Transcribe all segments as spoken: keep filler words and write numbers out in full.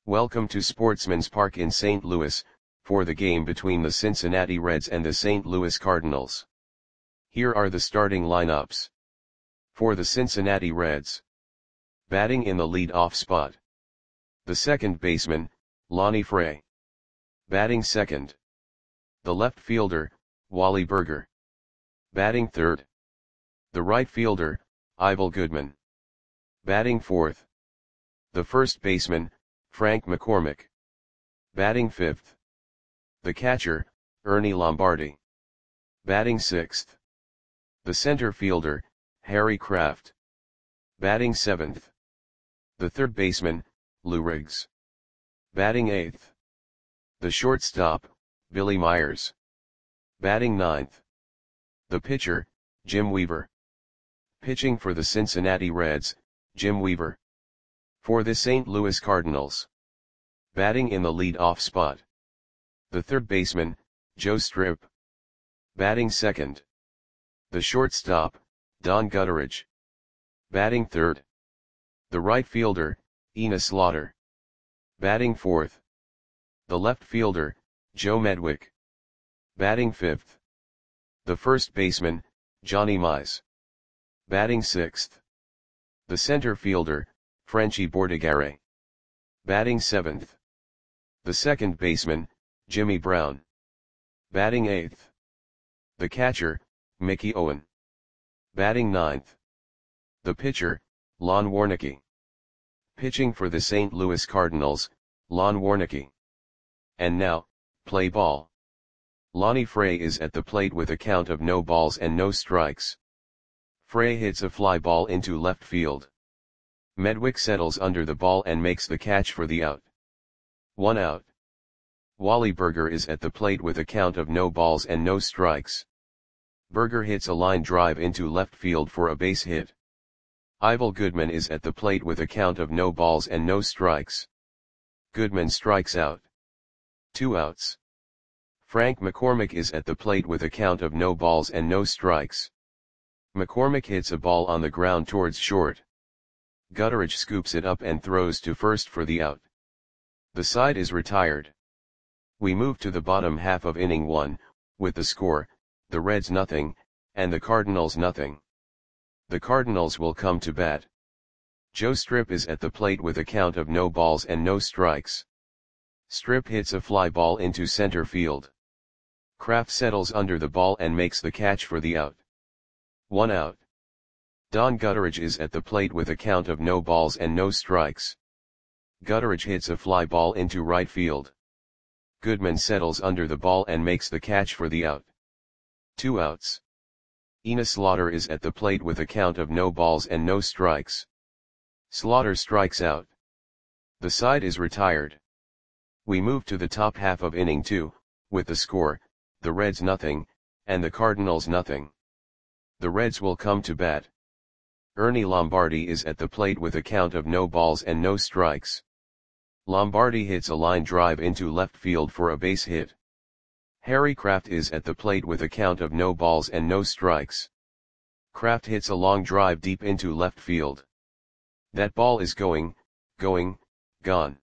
Welcome to Sportsman's Park in Saint Louis, for the game between the Cincinnati Reds and the Saint Louis Cardinals. Here are the starting lineups. For the Cincinnati Reds. Batting in the lead-off spot. The second baseman, Lonnie Fray. Batting second. The left fielder, Wally Burger. Batting third. The right fielder, Ivel Goodman. Batting fourth. The first baseman, Frank McCormick. Batting fifth. The catcher, Ernie Lombardi. Batting sixth. The center fielder, Harry Kraft. Batting seventh. The third baseman, Lou Riggs. Batting eighth. The shortstop, Billy Myers. Batting ninth. The pitcher, Jim Weaver. Pitching for the Cincinnati Reds, Jim Weaver. For the Saint Louis Cardinals. Batting in the lead-off spot. The third baseman, Joe Strip. Batting second. The shortstop, Don Gutteridge. Batting third. The right fielder, Enos Slaughter. Batting fourth. The left fielder, Joe Medwick. Batting fifth. The first baseman, Johnny Mize. Batting sixth. The center fielder, Frenchy Bordigare. Batting seventh. The second baseman, Jimmy Brown. Batting eighth. The catcher, Mickey Owen. Batting ninth. The pitcher, Lon Warnecke. Pitching for the Saint Louis Cardinals, Lon Warnecke. And now, play ball. Lonnie Fray is at the plate with a count of no balls and no strikes. Fray hits a fly ball into left field. Medwick settles under the ball and makes the catch for the out. One out. Wally Burger is at the plate with a count of no balls and no strikes. Burger hits a line drive into left field for a base hit. Ivel Goodman is at the plate with a count of no balls and no strikes. Goodman strikes out. Two outs. Frank McCormick is at the plate with a count of no balls and no strikes. McCormick hits a ball on the ground towards short. Gutteridge scoops it up and throws to first for the out. The side is retired. We move to the bottom half of inning one, with the score, the Reds nothing, and the Cardinals nothing. The Cardinals will come to bat. Joe Strip is at the plate with a count of no balls and no strikes. Strip hits a fly ball into center field. Kraft settles under the ball and makes the catch for the out. One out. Don Gutteridge is at the plate with a count of no balls and no strikes. Gutteridge hits a fly ball into right field. Goodman settles under the ball and makes the catch for the out. Two outs. Enos Slaughter is at the plate with a count of no balls and no strikes. Slaughter strikes out. The side is retired. We move to the top half of inning two, with the score, the Reds nothing, and the Cardinals nothing. The Reds will come to bat. Ernie Lombardi is at the plate with a count of no balls and no strikes. Lombardi hits a line drive into left field for a base hit. Harry Kraft is at the plate with a count of no balls and no strikes. Kraft hits a long drive deep into left field. That ball is going, going, gone.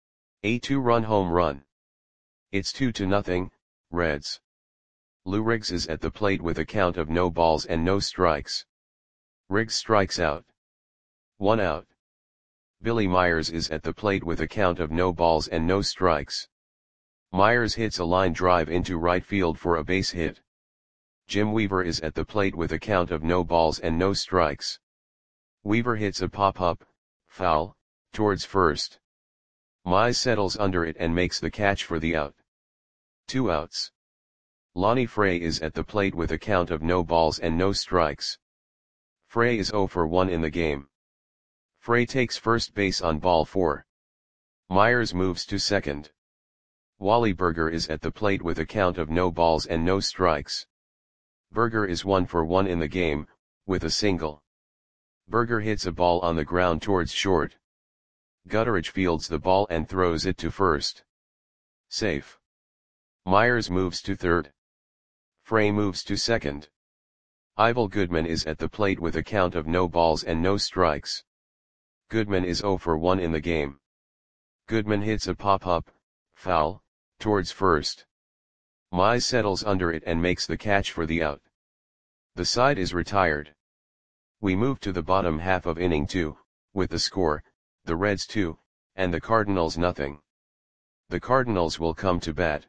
A two-run home run. It's two to nothing, Reds. Lou Riggs is at the plate with a count of no balls and no strikes. Riggs strikes out. One out. Billy Myers is at the plate with a count of no balls and no strikes. Myers hits a line drive into right field for a base hit. Jim Weaver is at the plate with a count of no balls and no strikes. Weaver hits a pop-up, foul, towards first. Mize settles under it and makes the catch for the out. Two outs. Lonnie Fray is at the plate with a count of no balls and no strikes. Fray is zero for one in the game. Fray takes first base on ball four. Myers moves to second. Wally Burger is at the plate with a count of no balls and no strikes. Burger is one for one in the game, with a single. Burger hits a ball on the ground towards short. Gutteridge fields the ball and throws it to first. Safe. Myers moves to third. Fray moves to second. Ivel Goodman is at the plate with a count of no balls and no strikes. Goodman is zero for one in the game. Goodman hits a pop-up, foul, towards first. Mize settles under it and makes the catch for the out. The side is retired. We move to the bottom half of inning two, with the score, the Reds two, and the Cardinals nothing. The Cardinals will come to bat.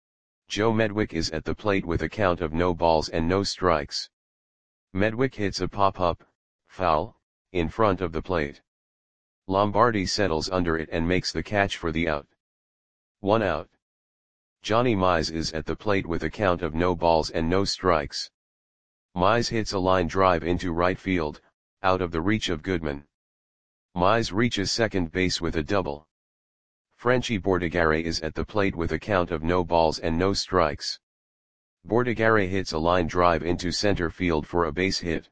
Joe Medwick is at the plate with a count of no balls and no strikes. Medwick hits a pop-up, foul, in front of the plate. Lombardi settles under it and makes the catch for the out. One out. Johnny Mize is at the plate with a count of no balls and no strikes. Mize hits a line drive into right field, out of the reach of Goodman. Mize reaches second base with a double. Frenchy Bordigare is at the plate with a count of no balls and no strikes. Bordigare hits a line drive into center field for a base hit.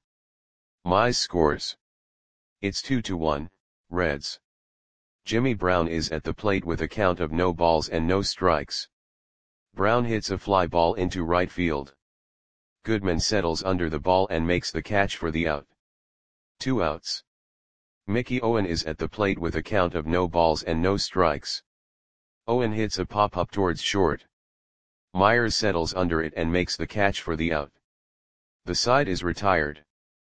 Mize scores. It's two to one, Reds. Jimmy Brown is at the plate with a count of no balls and no strikes. Brown hits a fly ball into right field. Goodman settles under the ball and makes the catch for the out. Two outs. Mickey Owen is at the plate with a count of no balls and no strikes. Owen hits a pop-up towards short. Myers settles under it and makes the catch for the out. The side is retired.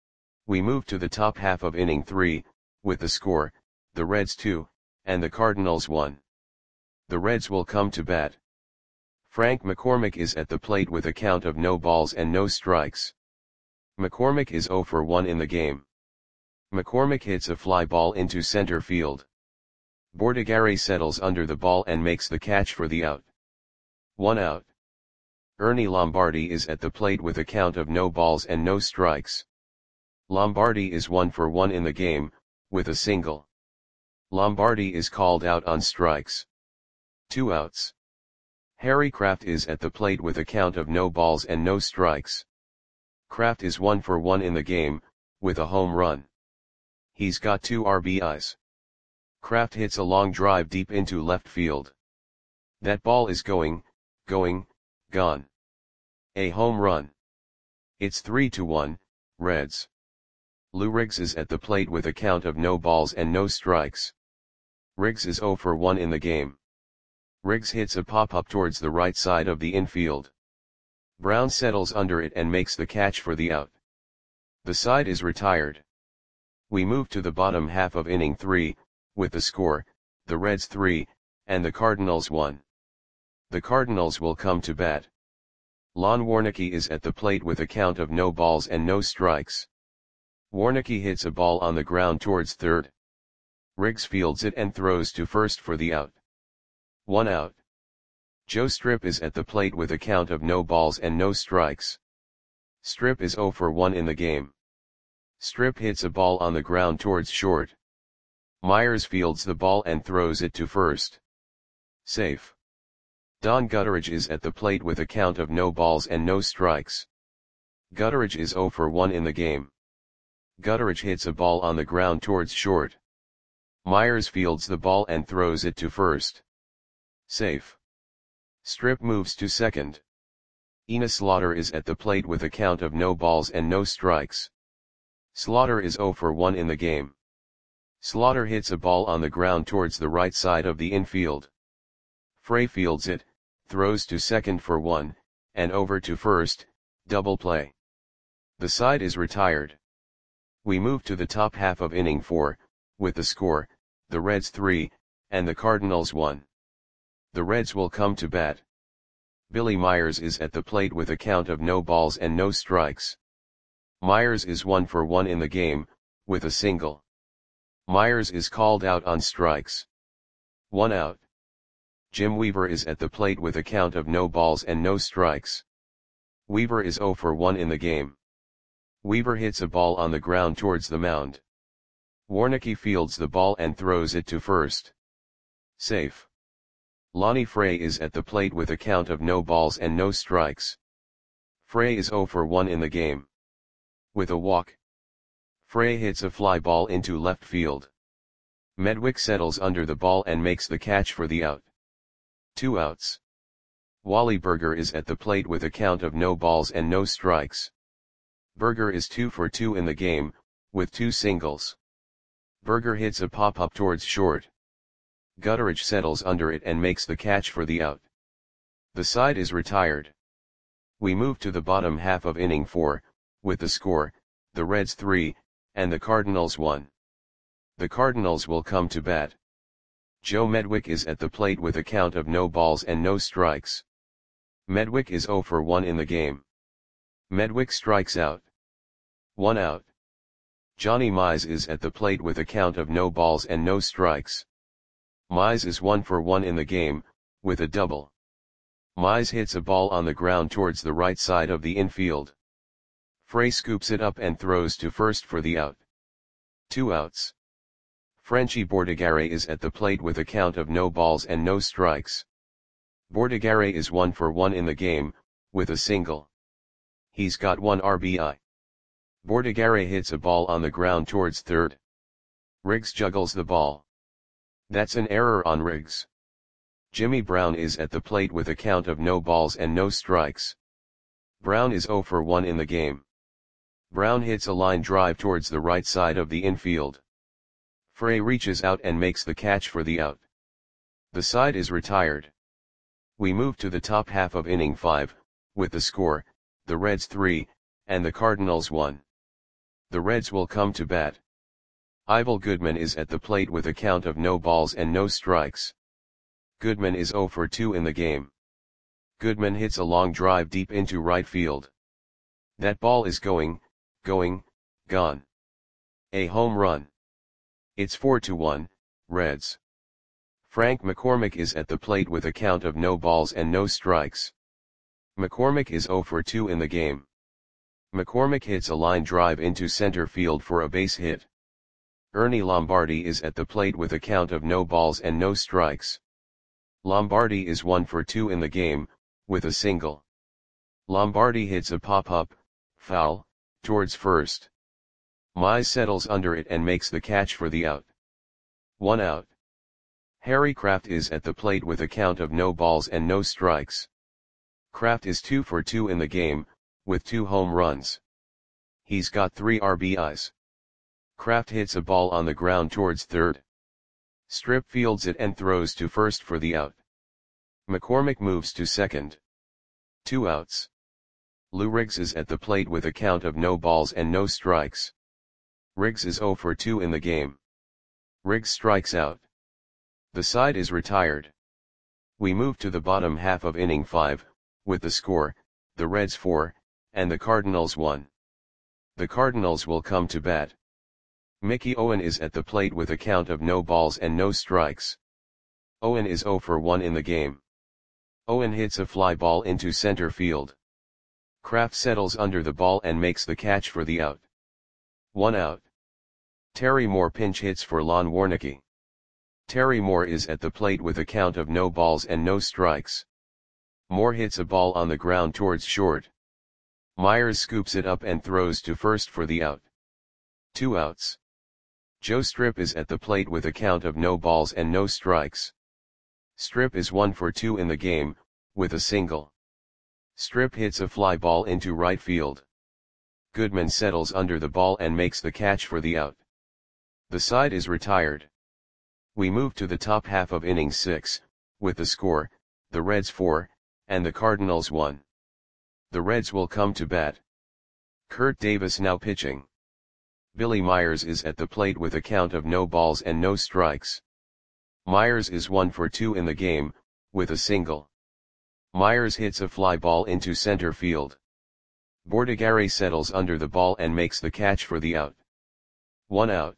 We move to the top half of inning three, with the score, the Reds two, and the Cardinals one. The Reds will come to bat. Frank McCormick is at the plate with a count of no balls and no strikes. McCormick is oh for one in the game. McCormick hits a fly ball into center field. Bordigare settles under the ball and makes the catch for the out. One out. Ernie Lombardi is at the plate with a count of no balls and no strikes. Lombardi is one for one in the game, with a single. Lombardi is called out on strikes. Two outs. Harry Kraft is at the plate with a count of no balls and no strikes. Kraft is one for one in the game, with a home run. He's got two R B Is. Kraft hits a long drive deep into left field. That ball is going, going, gone. A home run. It's three to one, Reds. Lou Riggs is at the plate with a count of no balls and no strikes. Riggs is oh for one in the game. Riggs hits a pop-up towards the right side of the infield. Brown settles under it and makes the catch for the out. The side is retired. We move to the bottom half of inning three, with the score, the Reds three, and the Cardinals one. The Cardinals will come to bat. Lon Warnecke is at the plate with a count of no balls and no strikes. Warnecke hits a ball on the ground towards third. Riggs fields it and throws to first for the out. One out. Joe Strip is at the plate with a count of no balls and no strikes. Strip is oh for one in the game. Strip hits a ball on the ground towards short. Myers fields the ball and throws it to first. Safe. Don Gutteridge is at the plate with a count of no balls and no strikes. Gutteridge is oh for one in the game. Gutteridge hits a ball on the ground towards short. Myers fields the ball and throws it to first. Safe. Strip moves to second. Enos Slaughter is at the plate with a count of no balls and no strikes. Slaughter is oh for one in the game. Slaughter hits a ball on the ground towards the right side of the infield. Frey fields it, throws to second for one, and over to first, double play. The side is retired. We move to the top half of inning four, with the score, the Reds three, and the Cardinals one. The Reds will come to bat. Billy Myers is at the plate with a count of no balls and no strikes. Myers is one for one in the game, with a single. Myers is called out on strikes. One out. Jim Weaver is at the plate with a count of no balls and no strikes. Weaver is oh for one in the game. Weaver hits a ball on the ground towards the mound. Warnecke fields the ball and throws it to first. Safe. Lonnie Frey is at the plate with a count of no balls and no strikes. Frey is oh for one in the game. With a walk. Frey hits a fly ball into left field. Medwick settles under the ball and makes the catch for the out. Two outs. Wally Berger is at the plate with a count of no balls and no strikes. Berger is two for two in the game, with two singles. Berger hits a pop-up towards short. Gutteridge settles under it and makes the catch for the out. The side is retired. We move to the bottom half of inning four, with the score, the Reds three, and the Cardinals one. The Cardinals will come to bat. Joe Medwick is at the plate with a count of no balls and no strikes. Medwick is oh for one in the game. Medwick strikes out. One out. Johnny Mize is at the plate with a count of no balls and no strikes. Mize is one for one in the game, with a double. Mize hits a ball on the ground towards the right side of the infield. Frey scoops it up and throws to first for the out. Two outs. Frenchy Bordigare is at the plate with a count of no balls and no strikes. Bordigare is one for one in the game, with a single. He's got one R B I. Bordigare hits a ball on the ground towards third. Riggs juggles the ball. That's an error on Riggs. Jimmy Brown is at the plate with a count of no balls and no strikes. Brown is oh for one in the game. Brown hits a line drive towards the right side of the infield. Frey reaches out and makes the catch for the out. The side is retired. We move to the top half of inning five, with the score, the Reds three, and the Cardinals one. The Reds will come to bat. Ivel Goodman is at the plate with a count of no balls and no strikes. Goodman is oh for two in the game. Goodman hits a long drive deep into right field. That ball is going, going, gone. A home run. It's four to one, Reds. Frank McCormick is at the plate with a count of no balls and no strikes. McCormick is oh for two in the game. McCormick hits a line drive into center field for a base hit. Ernie Lombardi is at the plate with a count of no balls and no strikes. Lombardi is one for two in the game, with a single. Lombardi hits a pop-up, foul, towards first. Mize settles under it and makes the catch for the out. One out. Harry Kraft is at the plate with a count of no balls and no strikes. Kraft is two for two in the game, with two home runs. He's got three R B Is. Kraft hits a ball on the ground towards third. Strip fields it and throws to first for the out. McCormick moves to second. Two outs. Lou Riggs is at the plate with a count of no balls and no strikes. Riggs is oh for two in the game. Riggs strikes out. The side is retired. We move to the bottom half of inning five, with the score, the Reds four, and the Cardinals one. The Cardinals will come to bat. Mickey Owen is at the plate with a count of no balls and no strikes. Owen is oh for one in the game. Owen hits a fly ball into center field. Kraft settles under the ball and makes the catch for the out. One out. Terry Moore pinch hits for Lon Warnecke. Terry Moore is at the plate with a count of no balls and no strikes. Moore hits a ball on the ground towards short. Myers scoops it up and throws to first for the out. Two outs. Joe Strip is at the plate with a count of no balls and no strikes. Strip is one for two in the game, with a single. Strip hits a fly ball into right field. Goodman settles under the ball and makes the catch for the out. The side is retired. We move to the top half of inning six, with the score, the Reds four, and the Cardinals one. The Reds will come to bat. Kurt Davis now pitching. Billy Myers is at the plate with a count of no balls and no strikes. Myers is one for two in the game, with a single. Myers hits a fly ball into center field. Bordigare settles under the ball and makes the catch for the out. One out.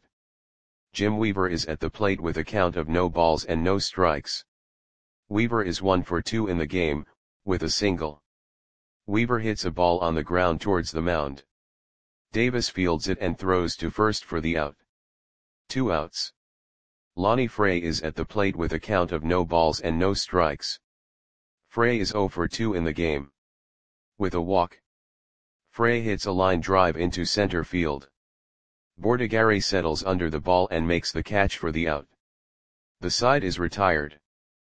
Jim Weaver is at the plate with a count of no balls and no strikes. Weaver is one for two in the game, with a single. Weaver hits a ball on the ground towards the mound. Davis fields it and throws to first for the out. Two outs. Lonnie Frey is at the plate with a count of no balls and no strikes. Frey is oh for two in the game. With a walk. Frey hits a line drive into center field. Bordigare settles under the ball and makes the catch for the out. The side is retired.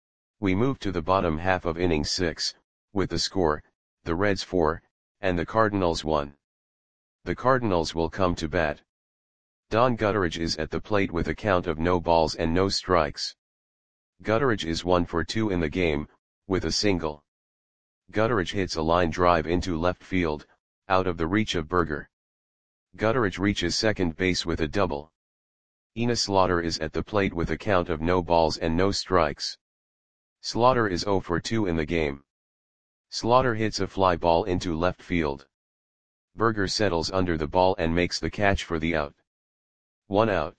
We move to the bottom half of inning six, with the score, the Reds four, and the Cardinals one. The Cardinals will come to bat. Don Gutteridge is at the plate with a count of no balls and no strikes. Gutteridge is one for two in the game, with a single. Gutteridge hits a line drive into left field, out of the reach of Berger. Gutteridge reaches second base with a double. Enos Slaughter is at the plate with a count of no balls and no strikes. Slaughter is zero for two in the game. Slaughter hits a fly ball into left field. Berger settles under the ball and makes the catch for the out. One out.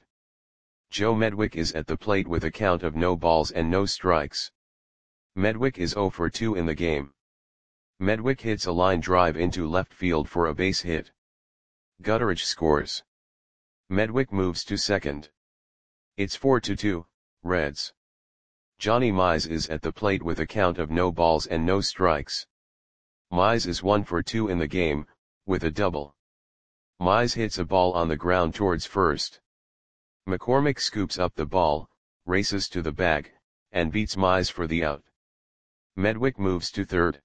Joe Medwick is at the plate with a count of no balls and no strikes. Medwick is zero for two in the game. Medwick hits a line drive into left field for a base hit. Gutteridge scores. Medwick moves to second. It's four to two, Reds. Johnny Mize is at the plate with a count of no balls and no strikes. Mize is one for two in the game, with a double. Mize hits a ball on the ground towards first. McCormick scoops up the ball, races to the bag, and beats Mize for the out. Medwick moves to third.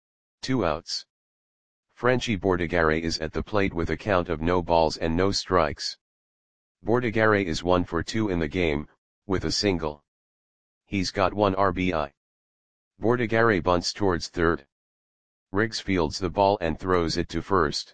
Two outs. Frenchy Bordigare is at the plate with a count of no balls and no strikes. Bordigare is one for two in the game, with a single. He's got one R B I. Bordigare bunts towards third. Riggs fields the ball and throws it to first.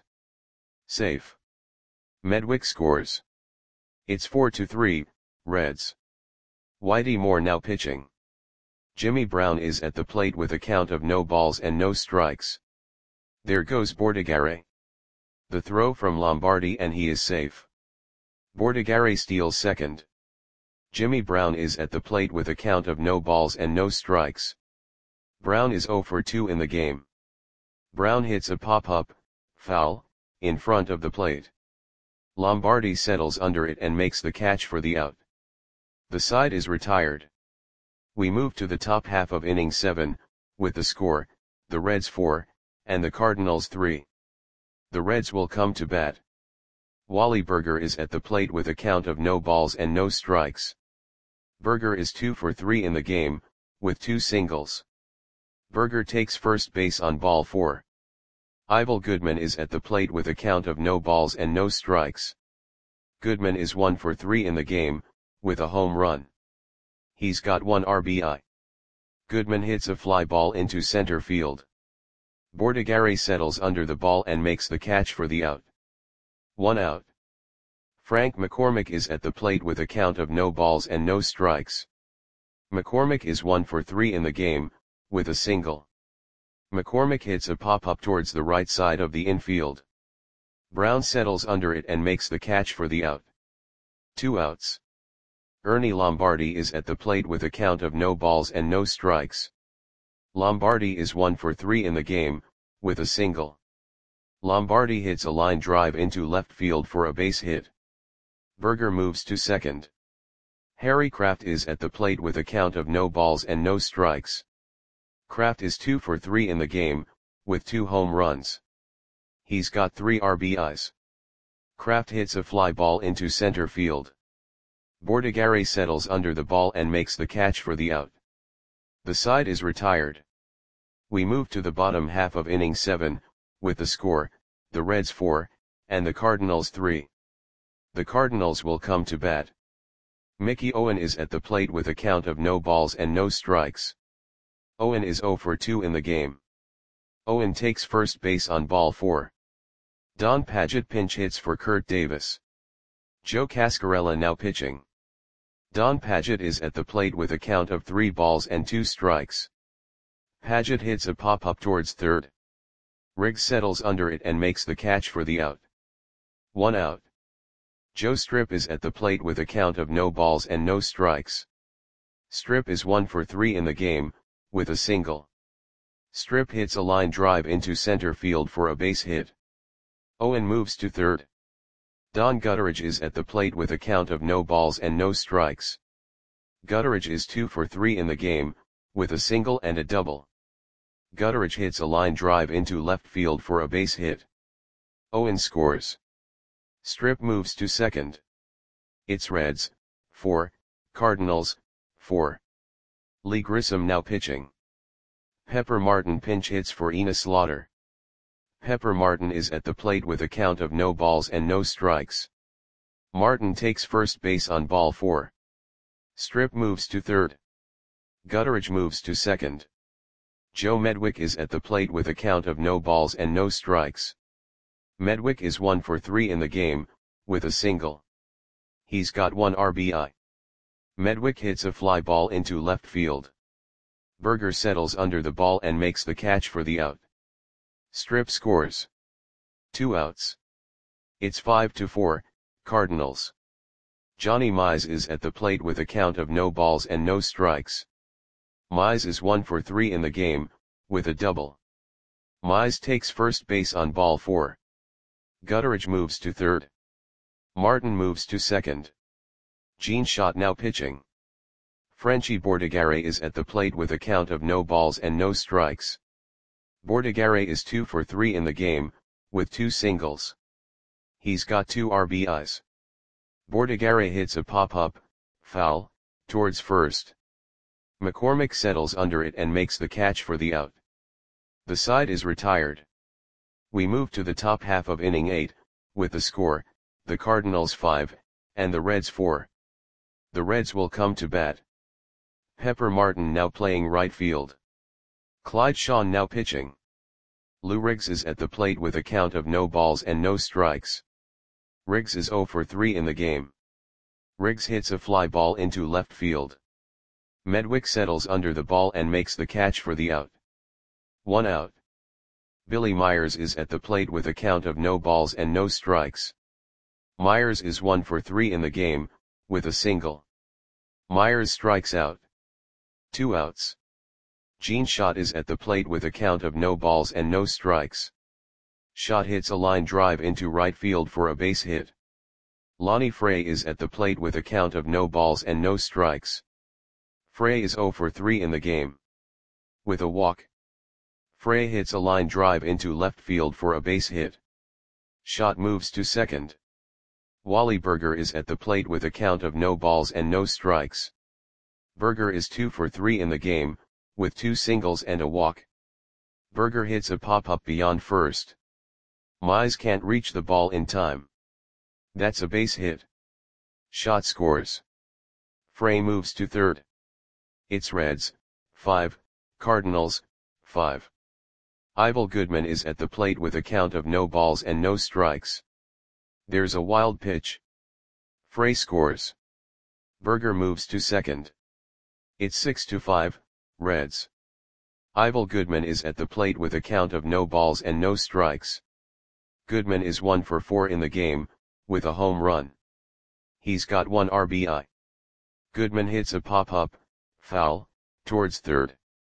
Safe. Medwick scores. It's four to three, Reds. Whitey Moore now pitching. Jimmy Brown is at the plate with a count of no balls and no strikes. There goes Bordigare. The throw from Lombardi and he is safe. Bordigare steals second. Jimmy Brown is at the plate with a count of no balls and no strikes. Brown is zero for two in the game. Brown hits a pop-up, foul, in front of the plate. Lombardi settles under it and makes the catch for the out. The side is retired. We move to the top half of inning seven, with the score, the Reds four, and the Cardinals three. The Reds will come to bat. Wally Berger is at the plate with a count of no balls and no strikes. Berger is two for three in the game, with two singles. Berger takes first base on ball four. Ivel Goodman is at the plate with a count of no balls and no strikes. Goodman is one for three in the game, with a home run. He's got one R B I. Goodman hits a fly ball into center field. Bordigare settles under the ball and makes the catch for the out. One out. Frank McCormick is at the plate with a count of no balls and no strikes. McCormick is one for three in the game, with a single. McCormick hits a pop-up towards the right side of the infield. Brown settles under it and makes the catch for the out. Two outs. Ernie Lombardi is at the plate with a count of no balls and no strikes. Lombardi is one for three in the game, with a single. Lombardi hits a line drive into left field for a base hit. Berger moves to second. Harry Kraft is at the plate with a count of no balls and no strikes. Kraft is two for three in the game, with two home runs. He's got three R B Is. Kraft hits a fly ball into center field. Bordigare settles under the ball and makes the catch for the out. The side is retired. We move to the bottom half of inning seven, with the score, the Reds four, and the Cardinals three. The Cardinals will come to bat. Mickey Owen is at the plate with a count of no balls and no strikes. Owen is zero for two in the game. Owen takes first base on ball four. Don Padgett pinch hits for Kurt Davis. Joe Cascarella now pitching. Don Padgett is at the plate with a count of three balls and two strikes. Padgett hits a pop-up towards third. Riggs settles under it and makes the catch for the out. One out. Joe Strip is at the plate with a count of no balls and no strikes. Strip is one for three in the game, with a single. Strip hits a line drive into center field for a base hit. Owen moves to third. Don Gutteridge is at the plate with a count of no balls and no strikes. Gutteridge is two for three in the game, with a single and a double. Gutteridge hits a line drive into left field for a base hit. Owen scores. Strip moves to second. It's Reds, four, Cardinals, four. Lee Grissom now pitching. Pepper Martin pinch hits for Enos Slaughter. Pepper Martin is at the plate with a count of no balls and no strikes. Martin takes first base on ball four. Strip moves to third. Gutteridge moves to second. Joe Medwick is at the plate with a count of no balls and no strikes. Medwick is one for three in the game, with a single. He's got one R B I. Medwick hits a fly ball into left field. Berger settles under the ball and makes the catch for the out. Strip scores. Two outs. It's five to four, Cardinals. Johnny Mize is at the plate with a count of no balls and no strikes. Mize is one for three in the game, with a double. Mize takes first base on ball four. Gutteridge moves to third. Martin moves to second. Gene Schott now pitching. Frenchie Bordigare is at the plate with a count of no balls and no strikes. Bordigare is two for three in the game, with two singles. He's got two R B Is. Bordigare hits a pop-up, foul, towards first. McCormick settles under it and makes the catch for the out. The side is retired. We move to the top half of inning eight, with the score, the Cardinals five, and the Reds four. The Reds will come to bat. Pepper Martin now playing right field. Clyde Shawn now pitching. Lou Riggs is at the plate with a count of no balls and no strikes. Riggs is zero for three in the game. Riggs hits a fly ball into left field. Medwick settles under the ball and makes the catch for the out. One out. Billy Myers is at the plate with a count of no balls and no strikes. Myers is one for three in the game, with a single. Myers strikes out. Two outs. Gene Schott is at the plate with a count of no balls and no strikes. Schott hits a line drive into right field for a base hit. Lonnie Frey is at the plate with a count of no balls and no strikes. Frey is zero for three in the game. With a walk. Frey hits a line drive into left field for a base hit. Schott moves to second. Wally Berger is at the plate with a count of no balls and no strikes. Berger is two for three in the game, with two singles and a walk. Berger hits a pop-up beyond first. Mize can't reach the ball in time. That's a base hit. Schott scores. Frey moves to third. It's Reds, five, Cardinals, five. Ivel Goodman is at the plate with a count of no balls and no strikes. There's a wild pitch. Frey scores. Berger moves to second. It's six to five, Reds. Ivel Goodman is at the plate with a count of no balls and no strikes. Goodman is one for four in the game, with a home run. He's got one R B I. Goodman hits a pop-up, foul, towards third.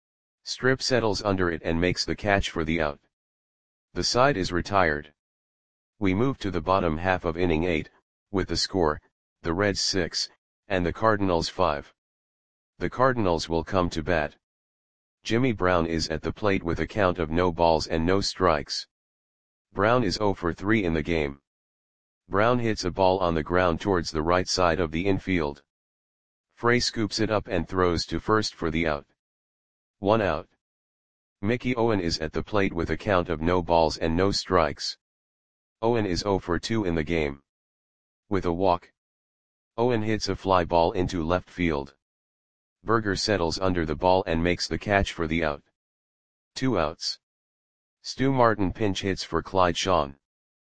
Strip settles under it and makes the catch for the out. The side is retired. We move to the bottom half of inning eight, with the score, the Reds six, and the Cardinals five. The Cardinals will come to bat. Jimmy Brown is at the plate with a count of no balls and no strikes. Brown is zero for three in the game. Brown hits a ball on the ground towards the right side of the infield. Frey scoops it up and throws to first for the out. One out. Mickey Owen is at the plate with a count of no balls and no strikes. Owen is zero for two in the game. With a walk. Owen hits a fly ball into left field. Berger settles under the ball and makes the catch for the out. Two outs. Stu Martin pinch hits for Clyde Shawn.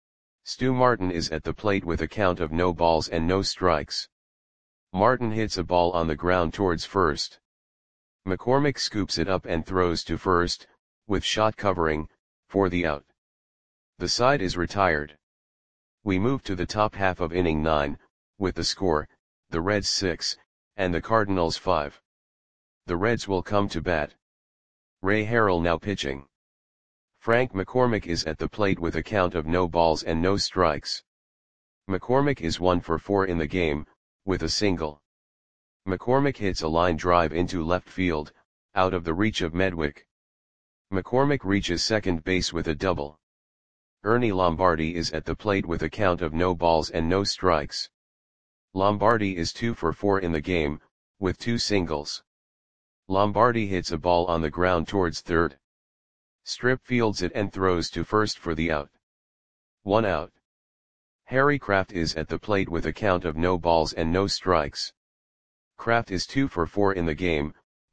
Stu Martin is at the plate with a count of no balls and no strikes. Martin hits a ball on the ground towards first. McCormick scoops it up and throws to first, with Schott covering, for the out. The side is retired. We move to the top half of inning nine, with the score, the Reds six, and the Cardinals five. The Reds will come to bat. Ray Harrell now pitching. Frank McCormick is at the plate with a count of no balls and no strikes. McCormick is one for four in the game, with a single. McCormick hits a line drive into left field, out of the reach of Medwick. McCormick reaches second base with a double. Ernie Lombardi is at the plate with a count of no balls and no strikes. Lombardi is two for four in the game, with two singles. Lombardi hits a ball on the ground towards third. Strip fields it and throws to first for the out. One out. Harry Kraft is at the plate with a count of no balls and no strikes. Kraft is two for four in the game,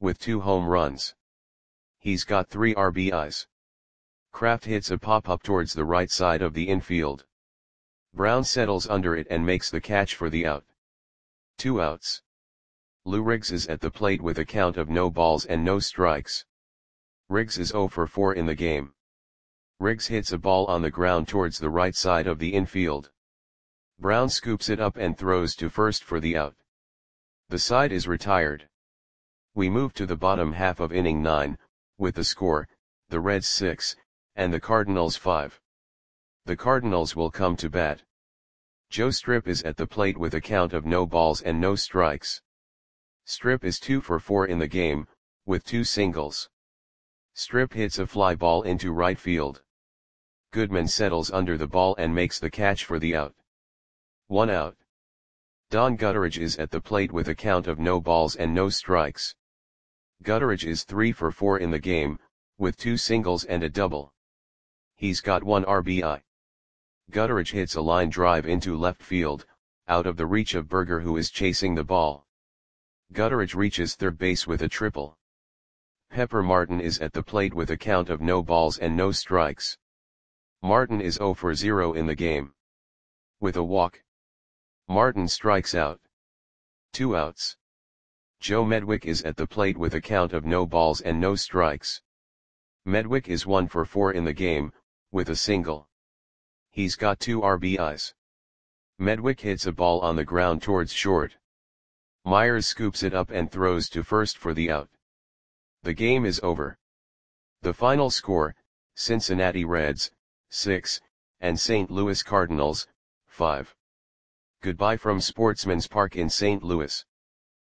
with two home runs. He's got three R B Is. Kraft hits a pop-up towards the right side of the infield. Brown settles under it and makes the catch for the out. Two outs. Lou Riggs is at the plate with a count of no balls and no strikes. Riggs is zero for four in the game. Riggs hits a ball on the ground towards the right side of the infield. Brown scoops it up and throws to first for the out. The side is retired. We move to the bottom half of inning nine, with the score, the Reds six, and the Cardinals five. The Cardinals will come to bat. Joe Strip is at the plate with a count of no balls and no strikes. Strip is two for four in the game, with two singles. Strip hits a fly ball into right field. Goodman settles under the ball and makes the catch for the out. One out. Don Gutteridge is at the plate with a count of no balls and no strikes. Gutteridge is three for four in the game, with two singles and a double. He's got one R B I. Gutteridge hits a line drive into left field, out of the reach of Berger, who is chasing the ball. Gutteridge reaches third base with a triple. Pepper Martin is at the plate with a count of no balls and no strikes. Martin is zero for zero in the game. With a walk, Martin strikes out. Two outs. Joe Medwick is at the plate with a count of no balls and no strikes. Medwick is one for four in the game, with a single. He's got two R B Is. Medwick hits a ball on the ground towards short. Myers scoops it up and throws to first for the out. The game is over. The final score, Cincinnati Reds, six, and Saint Louis Cardinals, five. Goodbye from Sportsman's Park in Saint Louis.